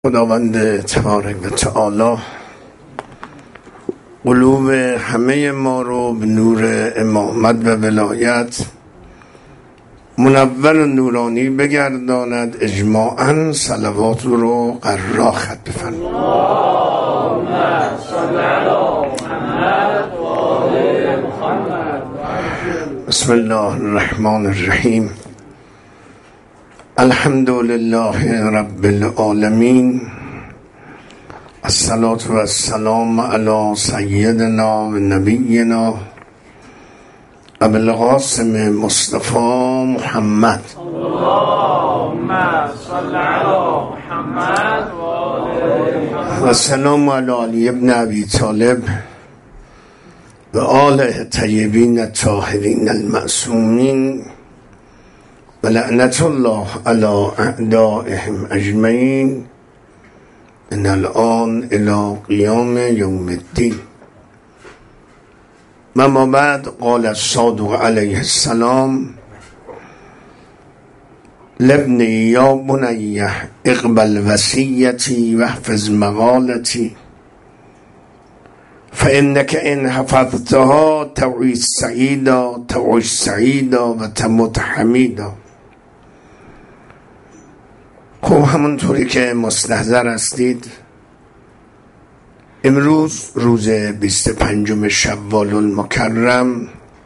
خداوند تبارک و تعالی قلوب همه ما رو به نور امامت و ولایت منور و نورانی بگرداند. اجماعاً صلوات رو قرار خط بفرمایید. بسم الله الرحمن الرحیم. الحمد لله رب العالمین. الصلاة و السلام علی سیدنا و نبینا ابی القاسم مصطفی محمد. اللهم صل علی محمد و السلام علی علی ابن ابی طالب و آله طیبین الطاهرین المعصومین و لعنت الله علی اعدائهم اجمعین من الان الی قیام یوم الدین. ما بعد قال الصادق علیه السلام لابنی یا بنی اقبل وصیتی و احفظ مقالتی فانک ان حفظتها تعیش سعیدا و تموت حمیدا. خب همونطوری که مستحضر هستید، امروز روز 25 شوال المکرم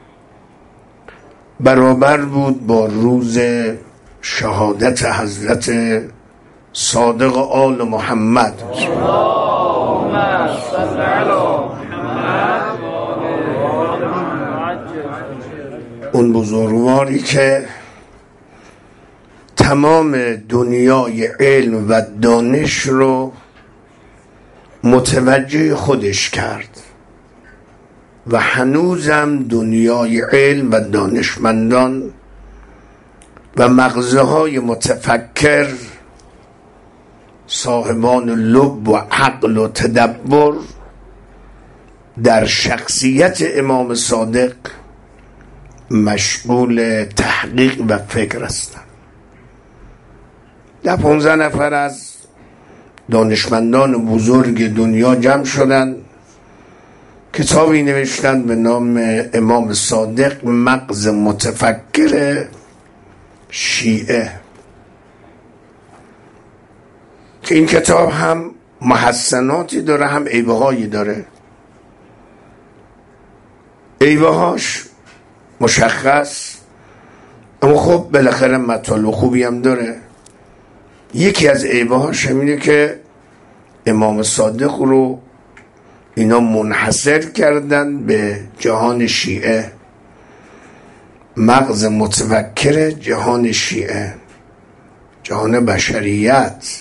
برابر بود با روز شهادت حضرت صادق آل محمد. اون بزرگواری که تمام دنیای علم و دانش رو متوجه خودش کرد و هنوزم دنیای علم و دانشمندان و مغزهای متفکر، صاحبان لب و عقل و تدبر در شخصیت امام صادق مشغول تحقیق و فکر هستند. 15 نفر از دانشمندان بزرگ دنیا جمع شدند، کتابی نوشتند به نام امام صادق مغز متفکر شیعه، که این کتاب هم محسناتی داره هم عیبهایی داره. عیبهاش مشخص، اما خب بالاخره مطالب خوبی هم داره. یکی از عیبهاش همینه که امام صادق رو اینا منحصر کردن به جهان شیعه، مغز متفکر جهان شیعه، جهان بشریت،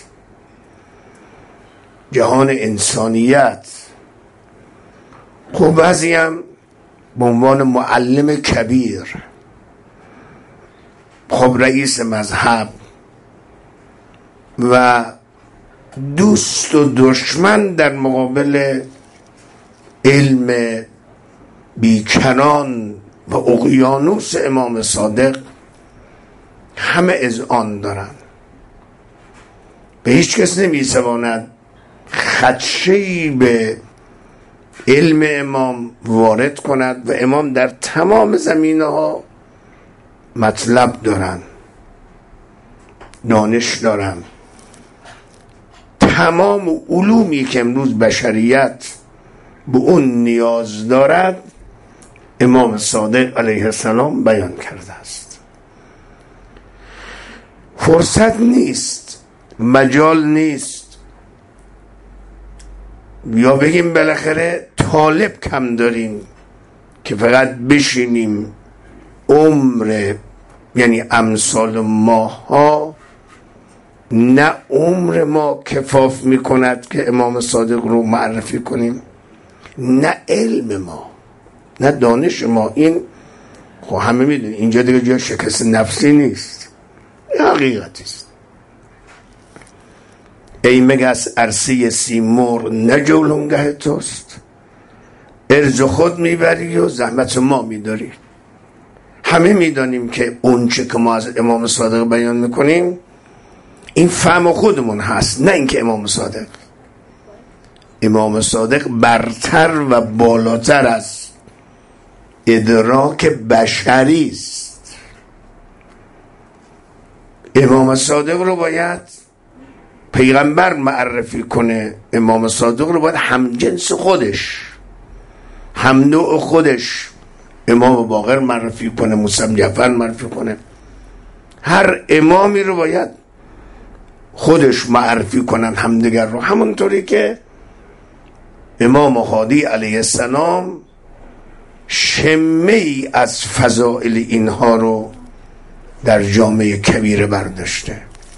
جهان انسانیت. خب بعضی هم به عنوان معلم کبیر، خب رئیس مذهب و دوست و دشمن در مقابل علم بیکران و اقیانوس امام صادق همه اذعان دارن. به هیچ کس نمیتواند خدشه‌ای به علم امام وارد کند و امام در تمام زمینه‌ها مطلب دارن، دانش دارن. تمام علومی که امروز بشریت به اون نیاز دارد امام صادق علیه السلام بیان کرده است. فرصت نیست، مجال نیست، یا بگیم بالاخره طالب کم داریم که فقط بشینیم عمر، یعنی امثال ماها، نه عمر ما کفاف میکند که امام صادق رو معرفی کنیم، نه علم ما، نه دانش ما. این خب همه میدونیم اینجا دیگه جای شکست نفسی نیست، حقیقتی است. ای مگس عرصه سیمور نه جولونگه توست، ارز خود میبری و زحمت ما میداری. همه میدانیم که اون چه که ما از امام صادق بیان میکنیم این فهم خودمون هست، نه اینکه امام صادق برتر و بالاتر از ادراک بشری است. امام صادق رو باید پیغمبر معرفی کنه، امام صادق رو باید همجنس خودش، هم نوع خودش، امام باقر معرفی کنه، موسی جعفر معرفی کنه. هر امامی رو باید خودش معرفی کنن همدیگر رو، همونطوری که امام هادی علیه السلام شمه ای از فضائل اینها رو در جامعه کبیره برداشته.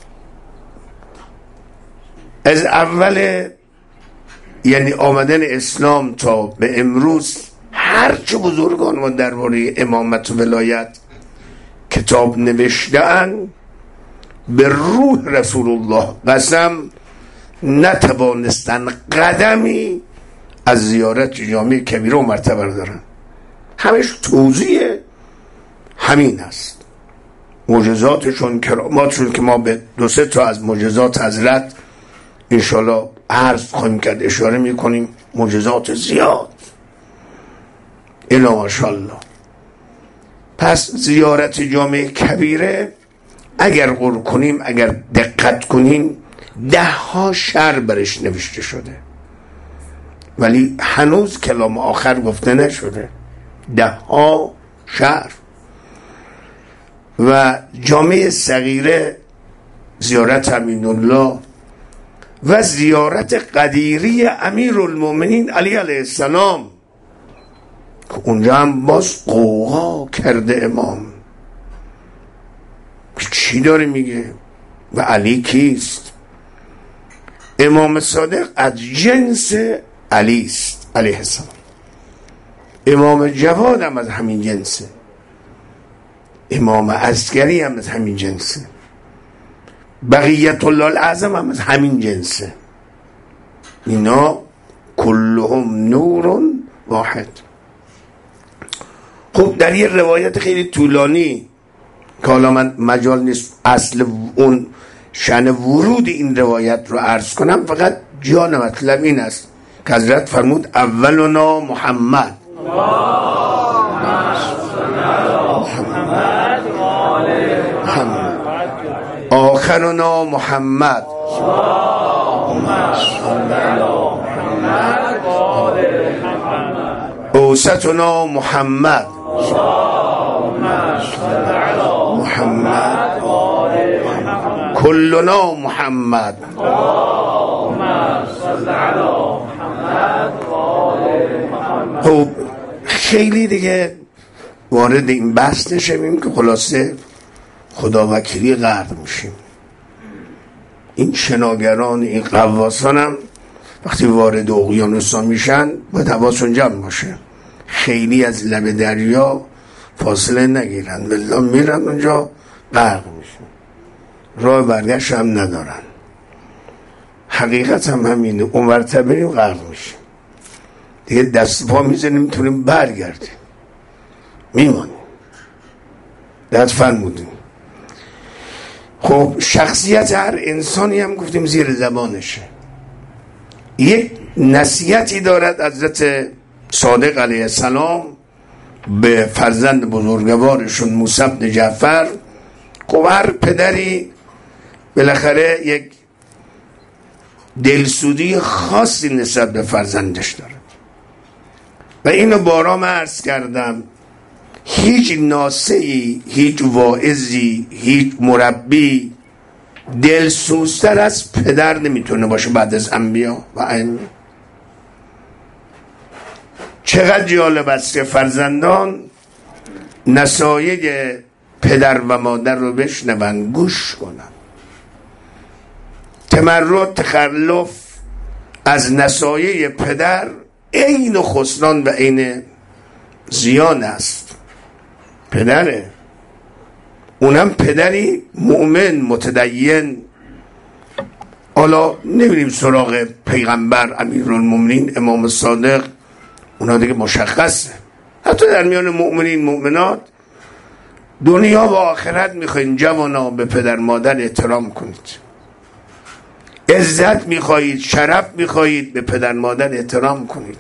از اول یعنی آمدن اسلام تا به امروز هرچه بزرگان ما درباره امامت و ولایت کتاب نوشته‌اند، به روح رسول الله قسم نتوانستن قدمی از زیارت جامعه کبیره و مرتبه دارن. همش توضیح همین است، معجزاتشون، کراماتشون، که ما به 2-3 تا از معجزات حضرت انشالله عرض خواهیم کرد، اشاره میکنیم. معجزات زیاد الا ماشاءالله. پس زیارت جامعه کبیره اگر غور کنیم، اگر دقت کنیم، 10 شعر برش نوشته شده، ولی هنوز کلام آخر گفته نشده. 10 شعر. و جامعه صغیره، زیارت امین الله و زیارت قدیری امیرالمومنین علی علیه السلام، که اونجا هم باز قوقا کرده امام چی داره میگه و علی کیست. امام صادق از جنس علی است علیه السلام. امام جواد هم از همین جنسه، امام عسکری هم از همین جنسه، بقیت الله الاعظم هم از همین جنسه. اینا کلهم نور واحد. خب در یه روایت خیلی طولانی که حالا من مجال نیست اصل اون شأن ورود این روایت رو عرض کنم، فقط جان مطلب این است که حضرت فرمود اولنا محمد، آخرنا محمد، اوسطنا محمد، محمد، کلنا محمد. خب خیلی دیگه وارد این بحث نشویم که خلاصه خدا وکیلی غرق میشیم. این شناگران، این غواصان هم وقتی وارد اقیانوس‌ها میشن باید حواسشون جمع باشه، خیلی از لب دریا فاصله نگیرن، بالله میرن اونجا غرق میشن، راه برگشت هم ندارن. حقیقت هم همینه، اون مرتبه غرق میشیم دیگه، دست پا میزنیم میتونیم برگردیم، میمانیم. دست فرمودیم. خب شخصیت هر انسانی هم گفتیم زیر زبانشه. یک نصیحتی دارد حضرت صادق علیه السلام به فرزند بزرگوارشون موسی بن جعفر. خب هر پدری بالاخره یک دلسودی خاصی نسبت به فرزندش داره و اینو بارام عرض کردم. هیچ ناصحی، هیچ واعظی، هیچ مربی دلسوزتر از پدر نمیتونه باشه بعد از انبیا و ائمه. چقدر جالب است که فرزندان نصایح پدر و مادر رو بشنون، گوش کنن. تمرد، تخلف از نصایح پدر عین خسران و عین زیان است. پدره، اونم پدری مؤمن متدین. حالا نمیریم سراغ پیغمبر امیرالمومنین امام صادق، اونا دیگه مشخصه. حتی در میان مؤمنین مؤمنات، دنیا و آخرت میخواین جوانا به پدر مادر احترام کنید. عزت میخواهید، شرف میخواهید، به پدر مادر احترام کنید.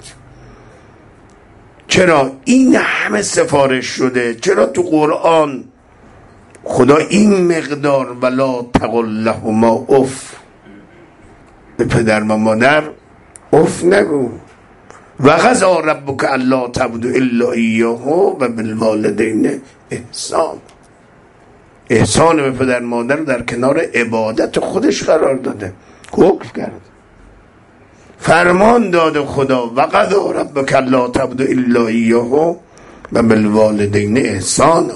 چرا این همه سفارش شده؟ چرا تو قرآن خدا این مقدار ولا تقل لهما اف، به پدر و مادر اف نگو. و قضا ربک الا تعبدوا الا ایاه و بالوالدین احسان. احسان به پدر مادر در کنار عبادت خودش قرار داده، حکم کرد، فرمان داده خدا و قضا ربک الا تعبدوا الا ایاه و بالوالدین احسان.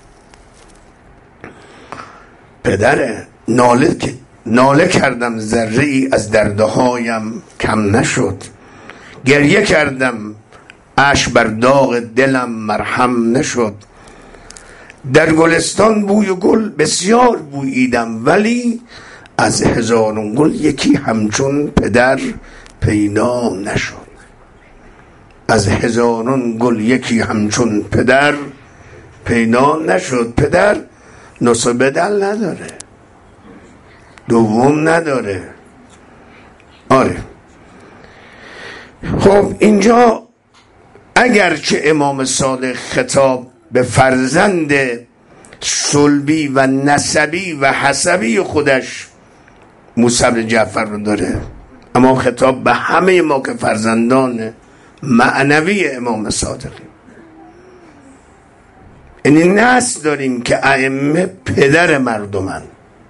پدر ناله کردم ذره ای از دردهایم کم نشد، گریه کردم اشک بر داغ دلم مرهم نشد. در گلستان بوی و گل بسیار بوییدم، ولی از هزاران گل یکی همچون پدر پیدا نشد. از هزاران گل یکی همچون پدر پیدا نشد. پدر نصف بدل نداره، دوم نداره. آره. خب اینجا اگرچه امام صادق خطاب به فرزند صلبی و نسبی و حسبی خودش موسی بن جعفر رو داره، اما خطاب به همه ما که فرزندان معنوی امام صادقیم. یعنی نسل داریم که ائمه پدر مردمن،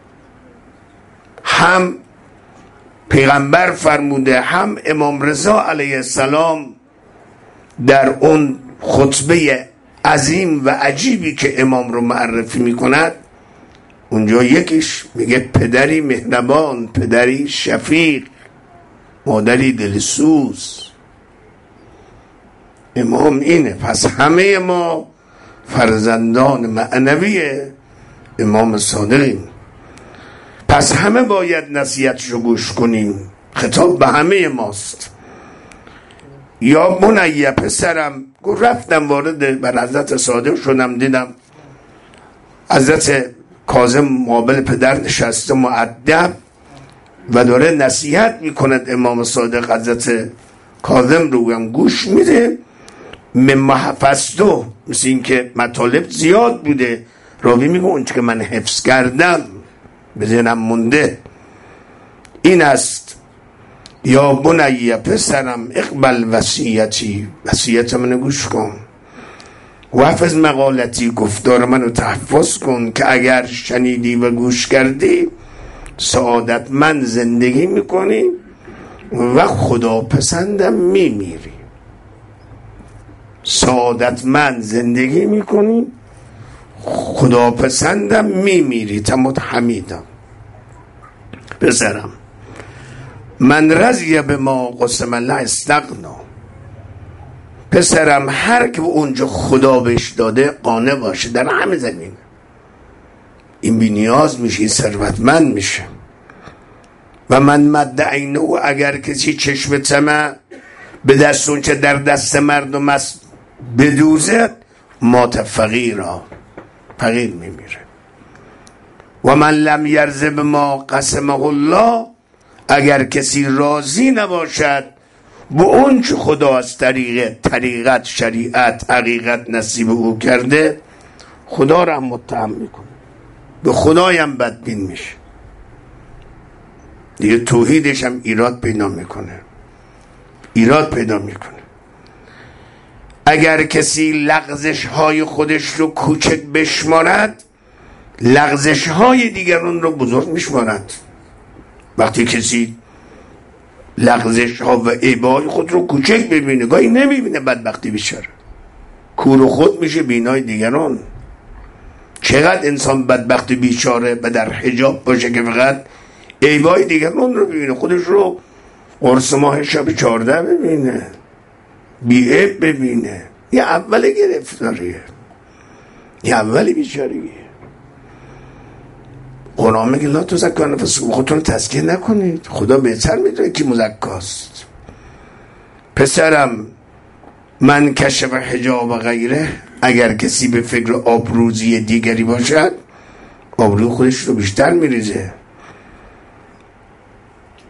هم پیغمبر فرموده، هم امام رضا علیه السلام در اون خطبه عظیم و عجیبی که امام رو معرفی میکند اونجا یکیش میگه پدری مهربان، پدری شفیق، مادری دلسوز. امام اینه. پس همه ما فرزندان معنوی امام صادقیم، پس همه باید نصیحتشو گوش کنیم. خطاب به همه ماست. یا بنیه پسرم، رفتم وارد بر حضرت صادق شدم، دیدم حضرت کاظم مقابل پدر نشسته مؤدب و داره نصیحت میکند. امام صادق حضرت کاظم رو هم گوش میده. مما حفظتو، مثل این که مطالب زیاد بوده، راوی میگه اون که من حفظ کردم به ذهنم مونده این است. یا بنیه پسرم اقبل وصیتی، وصیت منو گوش کن، و حفظ مقالتی، گفتار منو تحفظ کن، که اگر شنیدی و گوش کردی سعادت من زندگی میکنی و خدا پسندم میمیری. سعادت من زندگی میکنی، خدا پسندم میمیری. تمت حمیدم. پسرم من رضی به ما قسم الله استغنا. پسرم هر که اونجا خدا بهش داده قانع باشه در همه زمین، این بی نیاز میشه، ثروتمند میشه. و من مد عینه، اگر کسی چشم طمع به دست اون چه در دست مردم است بدوزد، مات فقیرا، فقیر میمیره. و من لم یرض بما قسمه الله، اگر کسی راضی نباشد به اون چه خدا از طریقت شریعت حقیقت نصیب او کرده، خدا را هم متهم میکنه، به خدایم بدبین میشه، دیگه توحیدش هم ایراد پیدا میکنه. اگر کسی لغزش های خودش رو کوچک بشمارد، لغزش های دیگران رو بزرگ میشمارد. وقتی کسی لغزش ها و عیبای خود رو کوچک ببینه، گاهی نمیبینه، بدبختی بیچاره کور خود میشه بینای دیگران. چقدر انسان بدبخت بیچاره و در حجاب باشه که فقط عیبای دیگران رو ببینه، خودش رو قرص ماه شب 14 ببینه، بیعیب ببینه. یه اول گرفتاریه، یه اولی بیچارگیه. قرآن میگه لا تزکوا انفسکم، خودتون رو تزکیه نکنید، خدا بهتر میدونه کی مزکاست. پسرم من کشف حجاب و غیره، اگر کسی به فکر آبروزی دیگری باشد آبرو خودش رو بیشتر میریزه.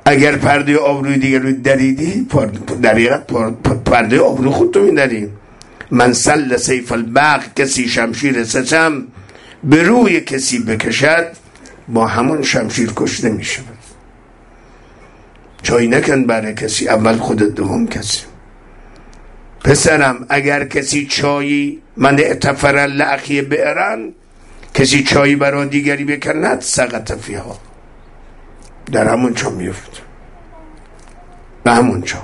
اگر پرده آبروی دیگر رو دریدی، در پرده آبرو خودتو میدری. من سل سیف البغ، کسی شمشیر ستم به روی کسی بکشد، با همون شمشیر کشته میشه. چای نکن برای کسی، اول خودت دوم کسی. پسرم اگر کسی چایی، من اعتفر لأخی بئرن، کسی چایی برای دیگری بکند، سقط فیها، در همون چا میفت، به همون چا.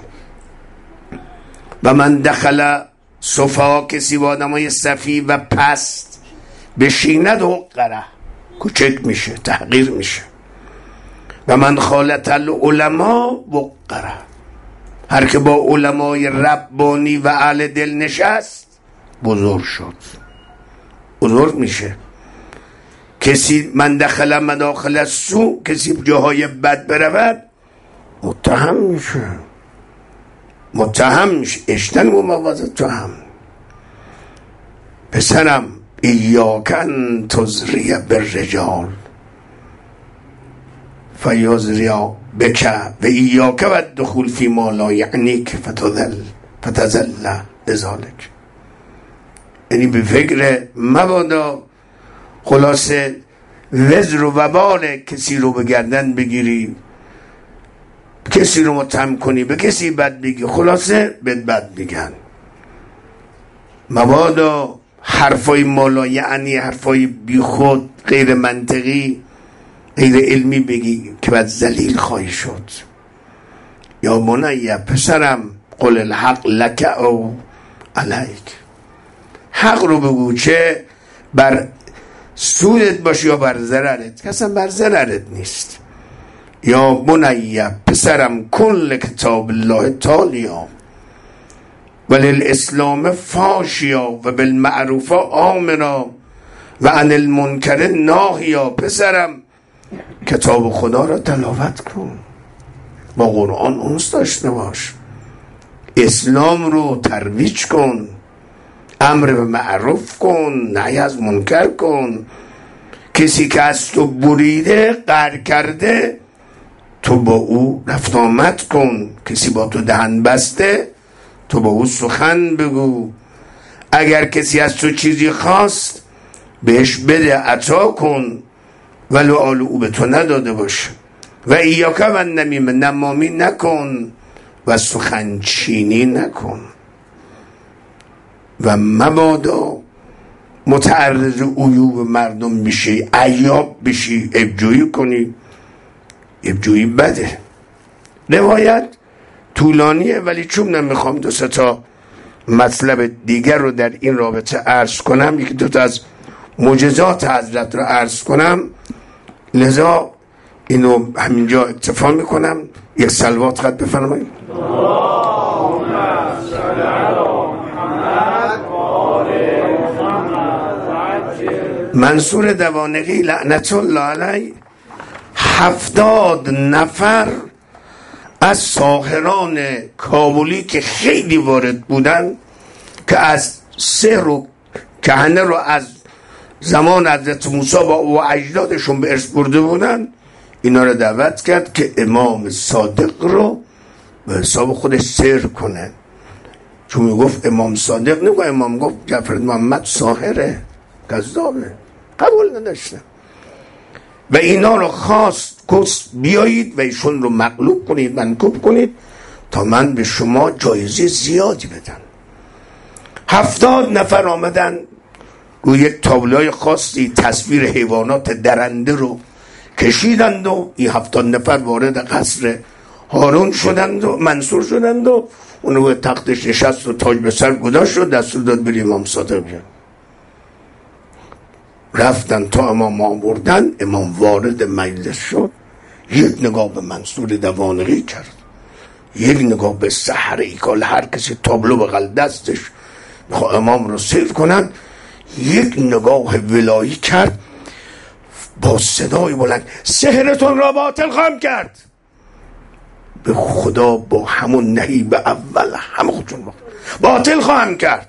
و من دخل صفا، کسی با آدمای صفی و پست بشیند، حقره، کوچک میشه، تحقیر میشه. و من خالت العلماء وقره، هر که با علمای ربانی و اهل دل نشست بزرگ شد، بزرگ میشه. کسی من دخل مداخل السوء، کسی جاهای بد برود متهم میشه، متهم میشه، اشتن و موازد تو هم. پسرم ایاکن تزریه بالرجال فیزریا بک و ایاک و دخول فی ما لا یعنیک فتزل لذالک. یعنی به فکر مبادا خلاصه وزر و وبال کسی رو به گردن بگیری، کسی رو متهم کنی، به کسی بد بگی، خلاصه بد بگن. مبادا حرفای مالا یعنی حرفای بی خود، غیر منطقی، غیر علمی بگی که بعد ذلیل خواهی شد. یا بنی پسرم قل الحق لک او علیک، حق رو بگو، چه بر سودت باشه یا بر ضررت، که اصلا بر ضررت نیست. یا بنی پسرم کل کتاب الله تالیا وللاسلام فاشیا و بالمعروف آمنا و عن المنکر ناهیا. پسرم کتاب خدا را تلاوت کن، با قرآن انس داشته باش، اسلام رو ترویج کن، امر به معروف کن، نهی از منکر کن. کسی که از تو بریده، قهر کرده، تو با او رفت آمد کن. کسی با تو دهن بسته، تو با او سخن بگو. اگر کسی از تو چیزی خواست، بهش بده، عطا کن، ولو آل او به تو نداده باشه. و ایاک و نمیمه، نمامی نکن و سخنچینی نکن. و مبادا متعرض عیوب مردم میشی، عیاب بشی، عیبجویی کنی. عیبجویی بده. روایت طولانیه، ولی چون نمیخوام دو سه تا مطلب دیگر رو در این رابطه عرض کنم، یکی دو تا از معجزات حضرت رو عرض کنم، لذا اینو همینجا اکتفا میکنم. یک صلوات خط بفرمایید. منصور دوانقی لعنت الله علیه 70 نفر از ساحران کابلی که خیلی وارد بودن، که از سحر و کهنه رو از زمان حضرت موسی و اجدادشون به ارث برده بودن، اینا رو دعوت کرد که امام صادق رو به حساب خودش سحر کنه. چون میگفت امام صادق، نگو امام گفت جعفر محمد ساحره، کذابه، قبول نداشته. و اینا رو خواست گفت بیایید و ایشون رو مغلوب کنید، منکوب کنید تا من به شما جایزه زیادی بدم. 70 نفر آمدن، روی یک تابلوی خاصی تصویر حیوانات درنده رو کشیدند و این 70 نفر وارد قصر هارون شدند و منصور شدند و اون روی تختش نشست و تاج به سر گذاشت و دستور داد بری امام صادق بیان. رفتن تا امام آوردن، امام وارد مجلس شد، یک نگاه به منصور دوانقی کرد، یک نگاه به سحر ایکال، هر کسی تابلو بغل دستش میخواه امام رو سیر کنن، یک نگاه ولایی کرد با صدای بلند، سحرتون را باطل خواهم کرد. به خدا با همون نهیب اول همه خودشون باطل خواهم کرد.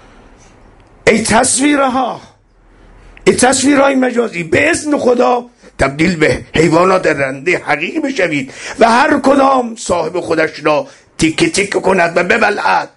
ای تصویرهای مجازی، به اذن خدا تبدیل به حیوانات رنده حقیقی بشوید و هر کدام صاحب خودش را تیکه تیکه کند و ببلعد.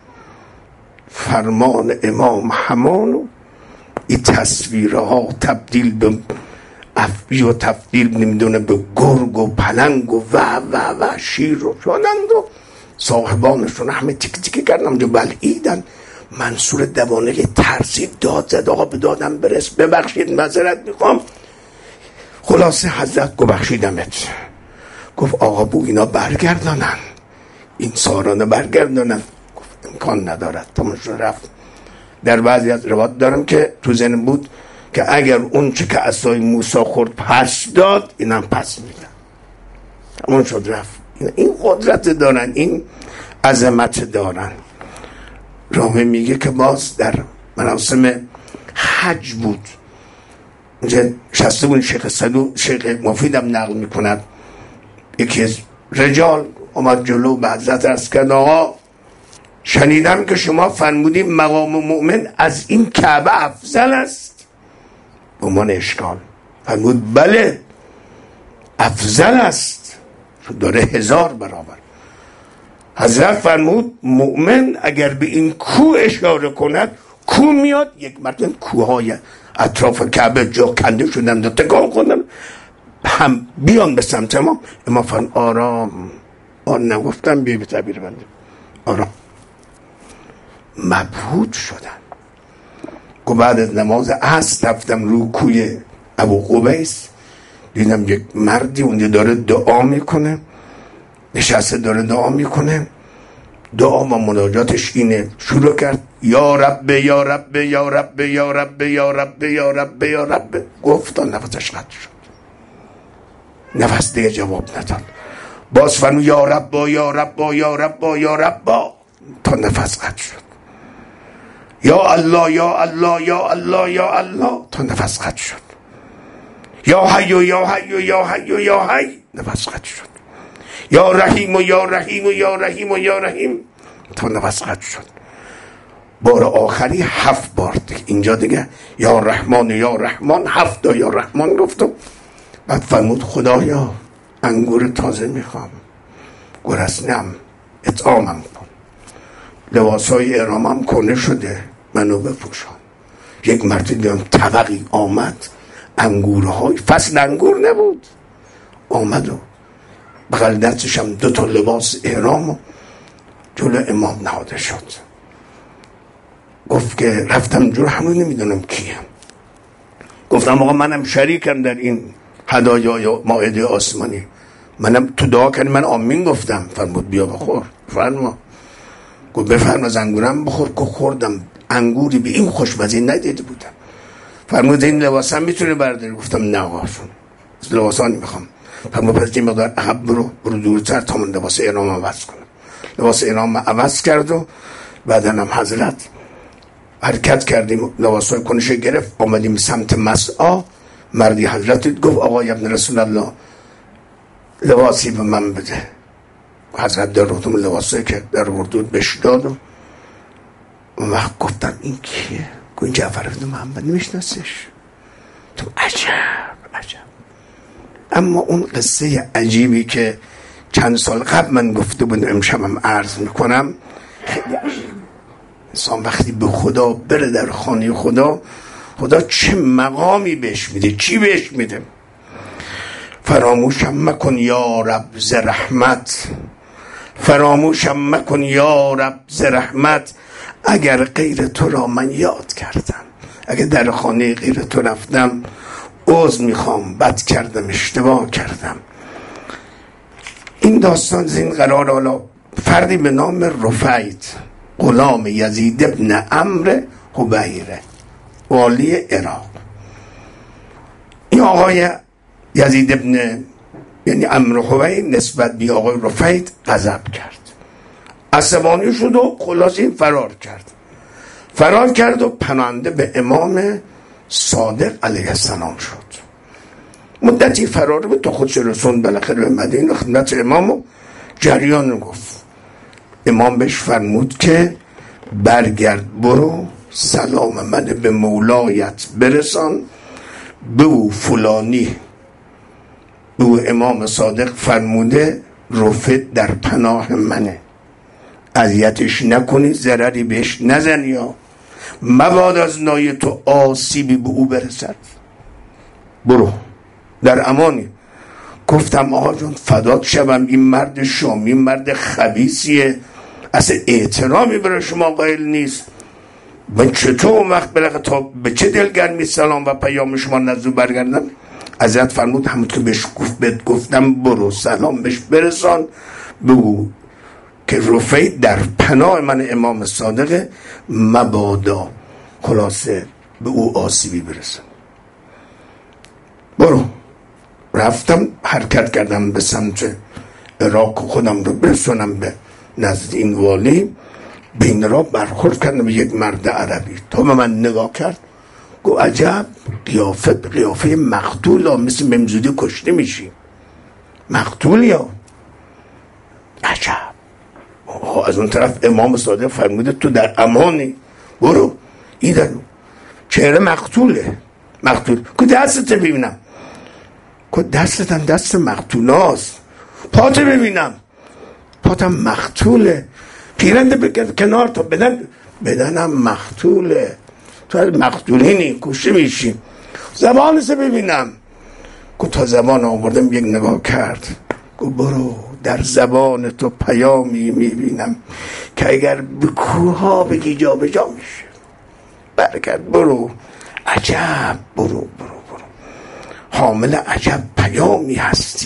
فرمان امام همانو این تصویرها تبدیل به افعی و تبدیل نمیدونه به گرگ و پلنگ و شیر و شدند و صاحبانشون همه تیکه تیکه کردن جو بلعیدن. منصور دوانه ترسید، داد زد آقا به دادم برس، ببخشید معذرت میخوام. خلاصه حضرت گفت بخشیدمت. گفت آقا بو اینا برگردانن، این سارانه برگردانن. گفت امکان ندارد، تماشا رفت. در بعضی از روایات دارم که تو ذهن بود که اگر اون چه که عصای موسی خورد پس داد، اینم پس میدن. تمام شد رفت. این قدرت دارن، این عظمت دارن. رامه میگه که باز در مراسم حج بود، اونجا شسته بود شیخ مفیدم نقل میکند، یکی از رجال اومد جلو به حضرت عرض کرد آقا شنیدم که شما فرمودیم مقام مؤمن از این کعبه افضل است. به عنوان اشکال فرمود بله افضل است، داره 1000 برابر. حضرت فرمود مؤمن اگر به این کوه اشاره کند، کوه میاد یک مرتبه کوههای اطراف کعبه جا کنده شدن و تکان خوردن هم بیان به سمت ما. اما فرمود آرام، آن نگفتم بیا به تعبیر بنده آرام. مبهوت شدن. که بعد از نماز عصر رفتم رو کوی ابو قبیس، دیدم یک مردی اونجا داره دعا میکنه، نشسته داره دعا میکنه. دعا و مناجاتش اینه، شروع کرد یا رب یا رب یا رب یا رب یا رب یا رب یا رب. گفت تا نفسش قطع شد، نفس دیگه جواب نداد. باز فرمود یا رب یا رب یا رب یا رب تا نفس قطع شد. یا الله یا الله یا الله یا الله تا نفس قطع شد. یا حی یا حی یا حی یا حی نفس قطع شد. یا رحیم و یا رحیم و یا رحیم و یا رحیم تا نفس قطع شد. بار آخری 7 بار دیگه. اینجا دیگه یا رحمان یا رحمان 7 یا رحمان گفتم. بعد فرمود خدایا انگور تازه میخوام، گرسنه‌ام، اطعامم کن، لباسای احرامم کنه شده، منو بپوشان. یک مرتبه دیدم طبقی آمد، انگورهای فصل انگور نبود، آمد و بغل دستش هم 2 تا لباس احرام جلو امام نهاده شد. گفت که رفتم جلو، همون نمیدونم کیم. گفتم آقا منم شریکم در این هدایا یا مائده آسمانی، منم تو دعا کردی من آمین گفتم. فرمود بیا بخور. فرما گفت بفرما از انگورم بخور. که خوردم، انگوری به این خوشمزه ندیده بودم. فرمود این لباسم میتونه برداری؟ گفتم نه آقا از لباسانی میخوام. فرمود پس این مقدار عقب برو دورتر تا من لباس احرام عوض کنم. لباس احرام عوض کرد و بعدن هم حضرت حرکت کردیم، لباسای کنشه گرفت، آمدیم سمت مسعی. مردی حضرت گفت آقای ابن رسول الله لباسی به من بده. حضرت در روتون لباسایی که در وردود بهش داد و اون وقت گفتم این کیه؟ گفت این جعفر بن محمد، نمیشناسش؟ تو عجب. اما اون قصه عجیبی که چند سال قبل من گفته بودم امشبم عرض میکنم، خیلی عجیب. انسان وقتی به خدا بره در خانه خدا چه مقامی بهش میده، چی بهش میده. فراموشم مکن یا رب ز رحمت، فراموشم مکن یا رب ز رحمت. اگر غیر تو را من یاد کردم، اگر در خانه غیر تو رفتم عذر میخوام، بد کردم، اشتباه کردم. این داستان از این قرار حالا فردی به نام رفید غلام یزید ابن عمرو حبیره والی عراق. این آقای یزید ابن یعنی عمرو حبیر نسبت به آقای رفید غضب کرد، عصبانی شد و خلاص این فرار کرد و پناهنده به امام صادق علیه السلام شد. مدتی فرار بود تا خودش رسون بالاخره به مدینه خدمت امام و جریان گفت. امام بهش فرمود که برگرد برو سلام من به مولایت برسان، به او فلانی او امام صادق فرموده رفع در پناه منه، اذیتش نکنی، ضرری بهش نزنی، یا مباد از نای تو آسیبی به او برسد، برو در امانی. گفتم آقا جون فدات شوم، این مرد شامی مرد خبیثیه، اصلا احترامی برای شما قائل نیست. من چطور اون وقت بلکه تا به چه دلگرمی سلام و پیام شما نزدو برگردم؟ حضرت فرمود همون که بهش گفتم برو سلام بهش برسان، بگو که رفعی در پناه من امام صادق، مبادا خلاصه به او آسیبی برسن. برو. رفتم حرکت کردم به سمت عراق، خودم رو برسونم به نزد این والی. به این را برخورد کردم به یک مرد عربی، تا به من نگاه کرد گو عجب قیافه مقتول ها، مثل ممزودی کشته میشی، مقتول یا عجب. از اون طرف امام صادق فرموده تو در امانی، برو. این در چهره مقتوله، مقتول که دستت ببینم، که دستتم دست مقتول هاست، پات ببینم، پاتم مقتوله، پیرنده بگرد کنار تا بدنم مقتوله، تو از مقتولینی کشته میشی، زبانش ببینم. که تا زبان آوردم یک نگاه کرد، که برو در زبان تو پیامی میبینم که اگر به کوها بگی جا به جا میشه، برگرد برو. عجب برو حامل عجب پیامی هستی،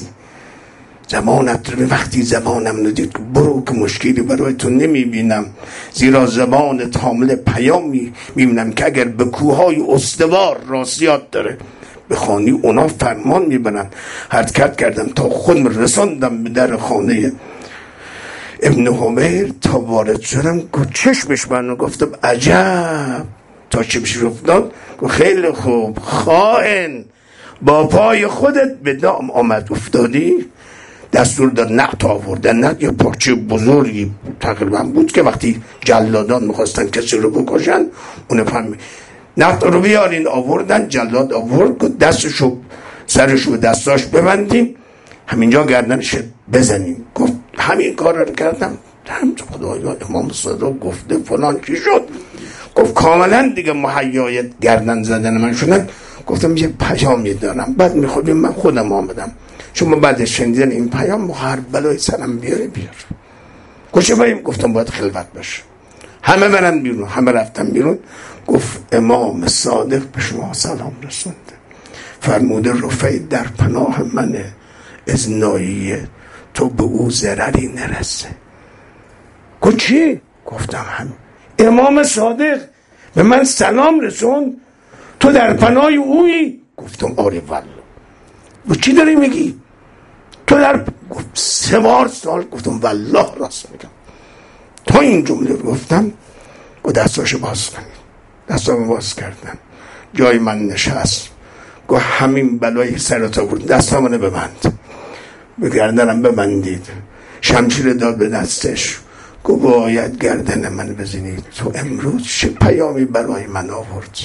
زبانت رو وقتی زبانم ندید که برو که مشکلی برای تو نمیبینم، زیرا زبانت حامل پیامی میبینم که اگر به کوههای استوار راسیات داره بخوانی اونا فرمان میبرن. حرکت کردم تا خودم رساندم به در خانه ابن حمیر، تا وارد شدم که چشمش من گفتم عجب، تا چشمش افتاد که خیلی خوب، خائن با پای خودت به دام آمد افتادی. دستور داد نقد آوردن، نقد یه پارچه بزرگی تقریبا بود که وقتی جلادان میخواستن کسی رو بکشن اون فهمید نقد رو بیارین. آوردن، جلاد آورد که دستشو سرشو به دستاش ببندیم، همینجا گردنش بزنیم. گفت همین کار رو کردم. هم خدایا امام صادق گفته فلان چی شد؟ گفت کاملا دیگه مهیای گردن زدن من شدن. گفتم یه پیامی دارم، بعد میخوادیم من خودم آمدم، شما بعد شنیدن این پیام هر بلای سرم بیاره بیار. کجا بریم؟ گفتم باید خلوت باشه، همه برن بیرون. همه رفتن بیرون. گفت امام صادق به شما سلام رسونده، فرموده رفعی در پناه منه، از نایی تو به او ضرری نرسه. گفت چی؟ گفتم همین، امام صادق به من سلام رسون، تو در پناه اویی؟ گفتم آره والله. گفت چی داری میگی؟ تو در 3 سال؟ گفتم والله راست میگم. تا این جمله گفتم و دستاشو باز کنید. دستامو باز کردم، جای من نشست. گفت همین بلای سرت آورد، دستامو ببند، به گردنم ببندید. شمشیر داد به دستش، گفت باید گردن من بزنید، تو امروز چه پیامی برای من آوردی؟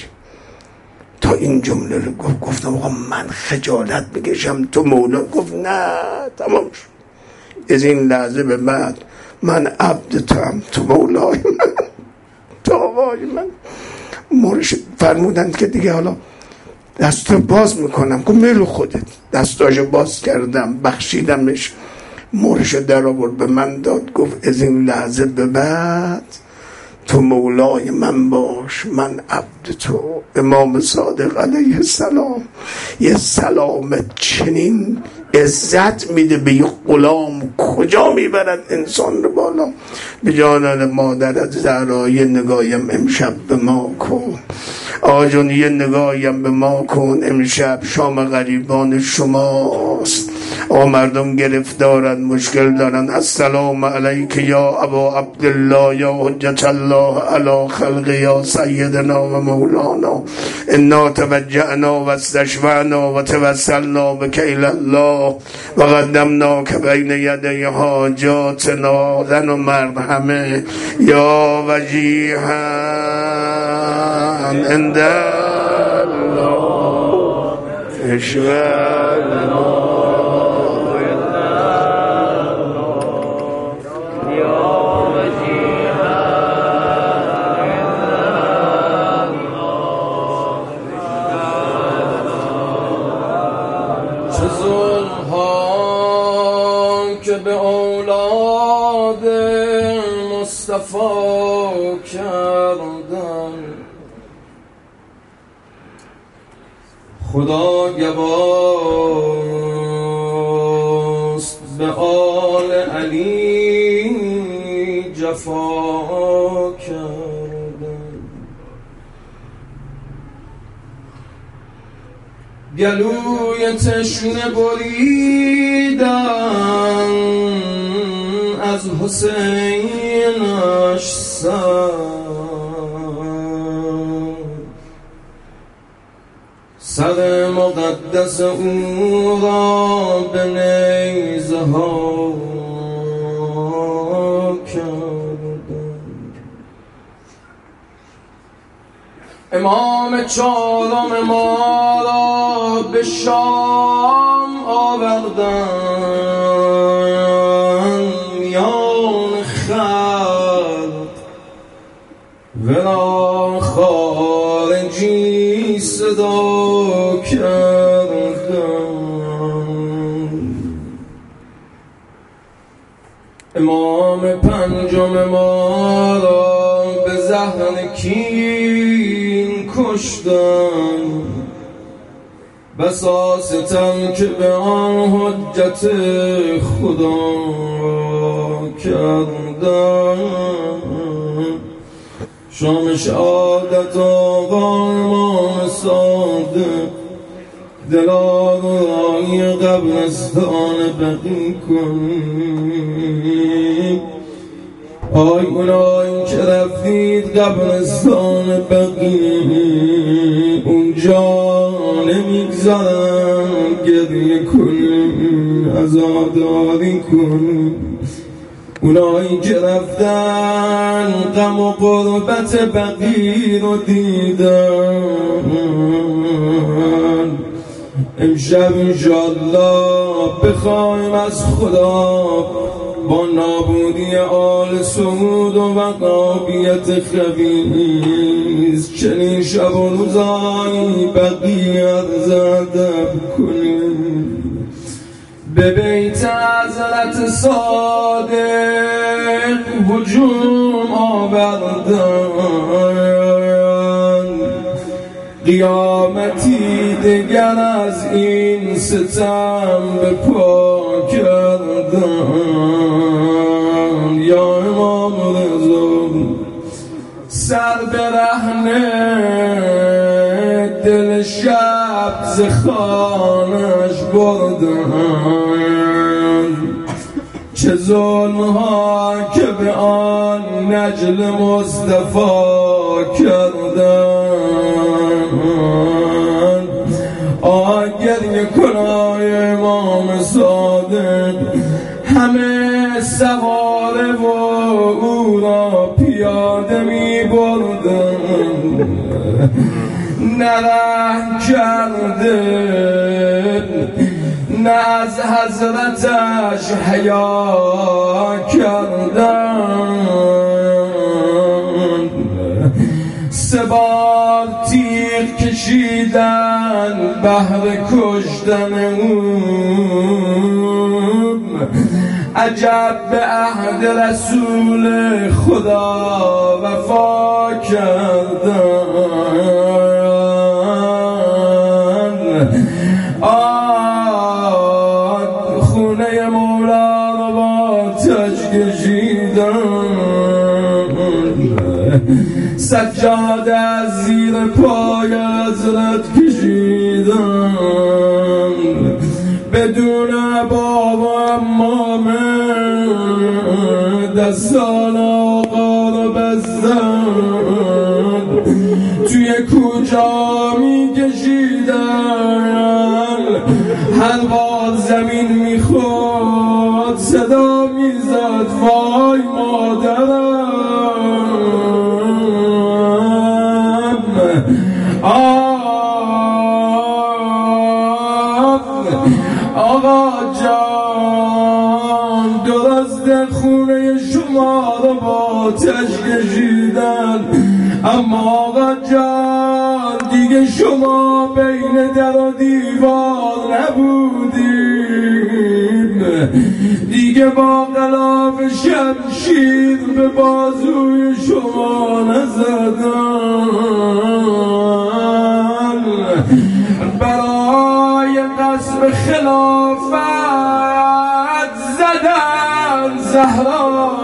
تا این جمله رو گفتم آقا من خجالت بکشم تو مولا؟ گفت نه تمام شد، از این لحظه به بعد من عبد تو هم، تو مولای من، تو آقای من. مرشد فرمودند که دیگه حالا دستو باز میکنم. گفت میلو خودت. دستاشو باز کردم، بخشیدمش. مرشد در آورد به من داد، گفت از این لحظه به بعد تو مولای من باش، من عبد تو. امام صادق علیه السلام یه سلامت چنین عزت میده به یه غلام، کجا میبرد انسان رو بالا. به جانان مادرت زهرا یه نگاهیم امشب به ما کن، آجون یه نگاهیم به ما کن، امشب شام غریبان شماست. مردم گرفتارن، مشکل دارن. السلام علیک یا ابا عبدالله یا حجت الله علی خلق یا سیدنا و مولانا، انا توجعنا و استشفعنا و توسلنا بکیل الله و قدمنا که بین یدی حاجاتنا. زن و مرد همه یا وجیها عند الله اشوالنا که به اولاد مصطفی کردن. خدا گواست به آل علی جفا کردن. گلوی تشنه بریدن از حسینش سر مقدس او را به نیزه ها کردن. امام چهارم ما را به شام آوردن، میان خلق ورا خارجی صدا کردن. امام پنجم ما را به زهر کین کشتن، بسا ستم که به آن حجت خدا کردن. شام شهادت آقا امام صادق دلار رای قبرستان بقی کنید. آی اونایی که رفتید قبرستان بقی، اونجا نمیگذارن گریه کنید، عزاداری کنید. اونایی که رفتن غم و غربت بقی رو دیدن، امشب انشالله بخوایم از خدا با نابودی آل سمود و وقابیت خبیث چنین شب و روزایی بقیت ادب کنیم. به بیت حضرت صادق هجوم آوردن، قیامتی دگر از این ستم به پا کردن. یا امام رضا سر برهنه دل شب ز خانش بردن، چه ظلمها که به آن نجل مصطفی کردن. آه گریه کنای امام صادق، همه سواره و او را پیاده می بردن، نره کرده نه از حضرتش حیا کردن. 3 بار تیغ کشیدن بهر کشتن او، عجب به عهد رسول خدا وفا کردن. خونه مولا رو با تاج کشیدن، سجاده از زیر پای حضرت کشیدن، بدون بابا امام دستان آقا رو بستن، توی کوچا می کشیدن، هر بار زمین می خورد صدا می زد وای مادرم. آقا جان درست خونه شما رو با آتش کشیدن، اما آقا جان دیگه شما بین در و دیوار نبودیم، دیگه با غلاف شمشیر به بازوی شما نزدن، برای قصب خلافت زدن زهرا.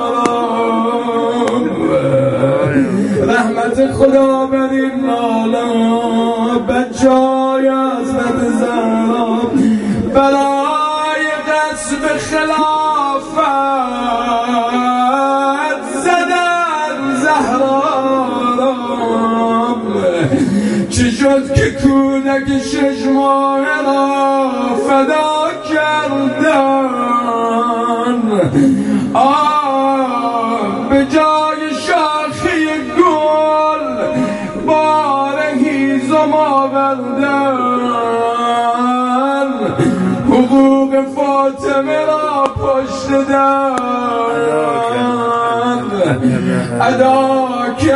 رحمت خدا بر این لالا بچای حضرت زهرا، برای قصب خلافت زدن زهرا. چه شد که کودک 6 ماهه را فدا کردن، به جای شاخه گل بار هیزم آوردن، حقوق فاطمه را پشت در ادا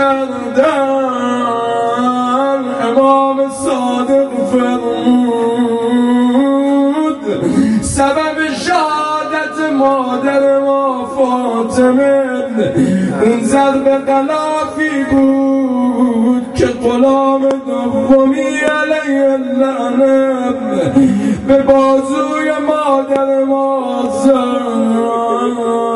کردن. امام صادق فرمود سبب شهادت مادر ما فاطمه اون ضرب غلافی بود که غلام دومی علیه اللعنت به بازوی مادر ما زد.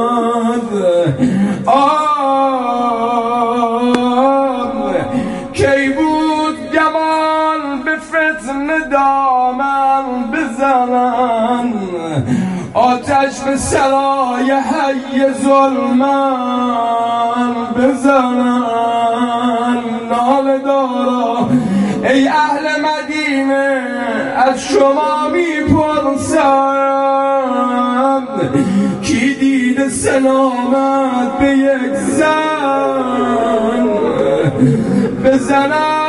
کی بود گمان به فتنه دامن بزنن، آتش به سرای حی ظلمن بزنن. ناله دارا ای اهل مدینه از شما میپرسم، کی دید سلامت به یک زن بزنن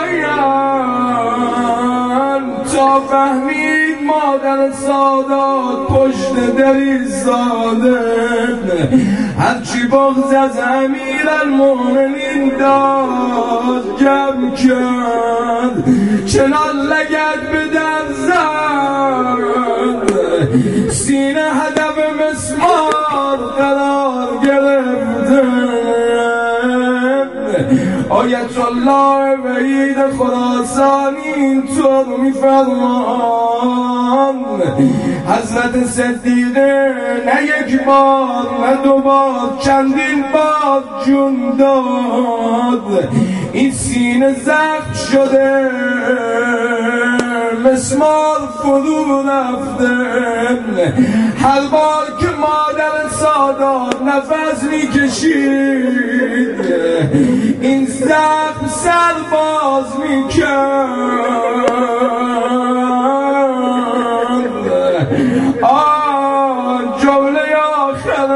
تا فهمید مادر سادات پشت در ایستاده. هرچی بغض از امیرالمومنین داد جمع کرد، چنان لگد به در زد، سینه هدف مسمار قرار گرفته. آیت الله وحید خراسانی اینطور میفرمان، حضرت صدیقه نه یک بار نه 2 بار چندین بار جون داد. این سینه زخم شده، مسمار فرو رفته. هر بار که مادر سادات نفس میکشید این زخم سرباز میکرد. جمله آخر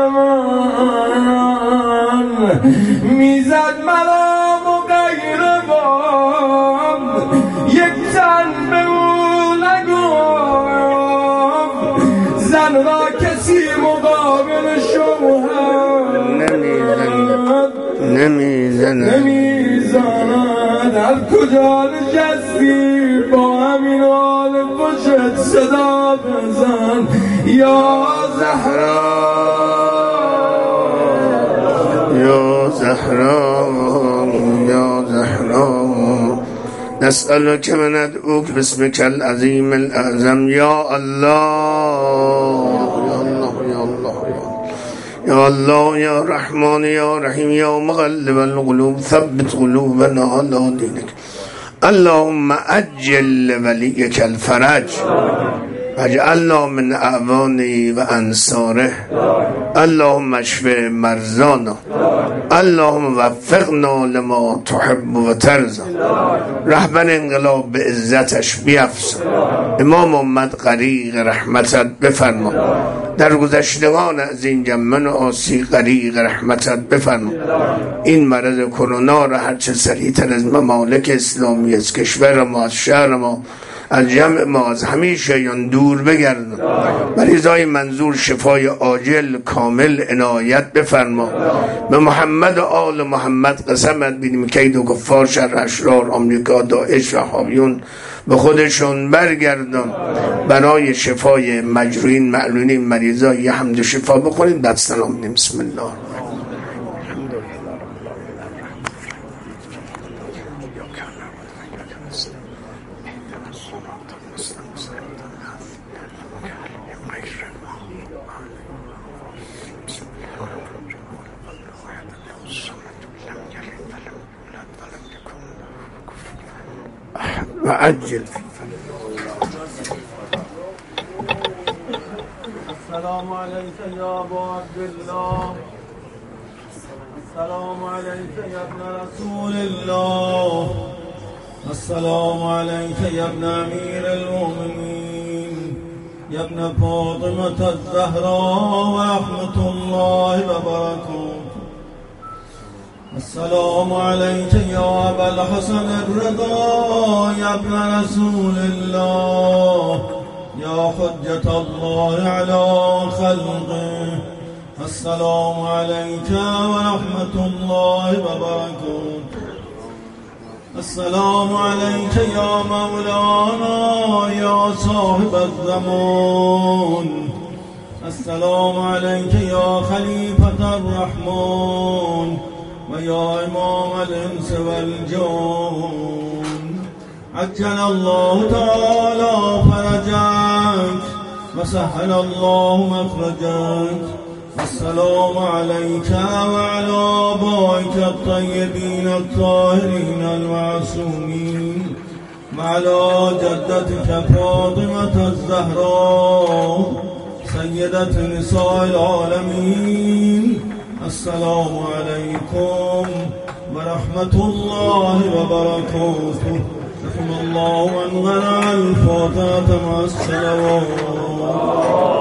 من میزد مرا مغیر بام، یک تن به او نگفت، زن را کسی مقابل شوهر نمیزند. هر کجا نشستی با همین حال خوشت صدا بزن یا زهرا یا زهرا یا زهرا. نسألك من ندعوك باسمك العظيم الأعظم يا الله يا الله يا الله يا رحمن يا رحيم يا مغلب القلوب ثبت قلوبنا على دينك. اللهم أجل وليك الفرج واجعلنا من اعوانه و انصاره. اللهم اشف مرضانا، اللهم وفقنا لما تحب و ترضى. رهبر انقلاب به عزتش بیفزا، امام امت غریق رحمتت بفرما، در گذشتگان از این جمن و آسی غریق رحمتت بفرما. این مرض کرونا را هرچه سریعتر از ممالک اسلامی، از کشور ما، از شهر ما از جمع ما از همه شیان دور بگردان. مریضای منظور شفای عاجل کامل عنایت بفرما. به محمد و آل محمد قسمت بینیم کید و کفار شر اشرار آمریکا داعش و حامیون به خودشون برگردان. برای شفای مجروحین معلولین مریضا یه حمد شفا بخوریم. دست سلام بدیم. بسم الله. وعجل السلام عليك يا أبو عبد الله. السلام عليك يا ابن رسول الله. السلام عليك يا ابن أمير المؤمنين يا ابن فاطمة الزهراء ورحمة الله وبركاته. السلام عليك يا أبا الحسن الرضا يا ابن رسول الله يا حجة الله على خلقه. السلام عليك ورحمة الله وبركاته. السلام عليك يا مولانا يا صاحب الزمان. السلام عليك يا خليفة الرحمن ويا إمام الإنس والجن. عجل الله تعالى فرجك وسهل الله مخرجك. السلام عليك وعلى آبائك الطيبين الطاهرين المعصومين وعلى جدتك فاطمة الزهراء سيدة نساء العالمين. السلام عليكم ورحمة الله وبركاته. رحم الله من غنى الفاتحة مع الصلوات.